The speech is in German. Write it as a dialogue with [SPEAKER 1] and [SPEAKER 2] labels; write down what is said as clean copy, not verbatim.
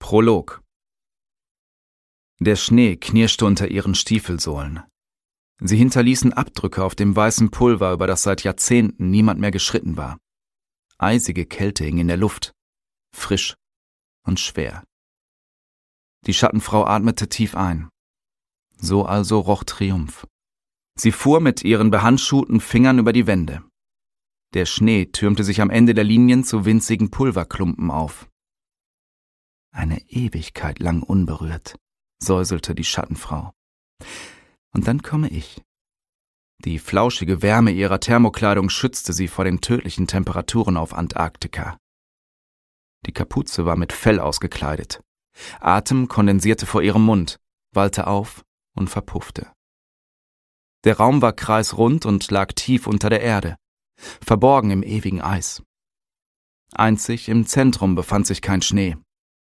[SPEAKER 1] Prolog. Der Schnee knirschte unter ihren Stiefelsohlen. Sie hinterließen Abdrücke auf dem weißen Pulver, über das seit Jahrzehnten niemand mehr geschritten war. Eisige Kälte hing in der Luft, frisch und schwer. Die Schattenfrau atmete tief ein. So also roch Triumph. Sie fuhr mit ihren behandschuhten Fingern über die Wände. Der Schnee türmte sich am Ende der Linien zu winzigen Pulverklumpen auf. Eine Ewigkeit lang unberührt, säuselte die Schattenfrau. Und dann komme ich. Die flauschige Wärme ihrer Thermokleidung schützte sie vor den tödlichen Temperaturen auf Antarktika. Die Kapuze war mit Fell ausgekleidet. Atem kondensierte vor ihrem Mund, wallte auf und verpuffte. Der Raum war kreisrund und lag tief unter der Erde, verborgen im ewigen Eis. Einzig im Zentrum befand sich kein Schnee.